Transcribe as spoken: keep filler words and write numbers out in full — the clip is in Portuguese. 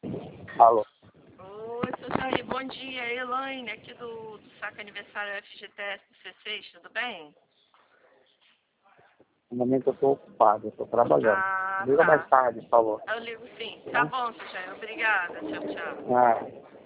Alô. Oi, seu Jair, bom dia. Elaine, aqui do, do Saca Aniversário F G T S do C seis, tudo bem? No momento eu estou ocupado, eu estou trabalhando. Ah, Liga mais tá. tarde, por favor. Eu ligo sim. Tá Tá? bom, seu Jair, obrigada. Tchau, tchau. Ah.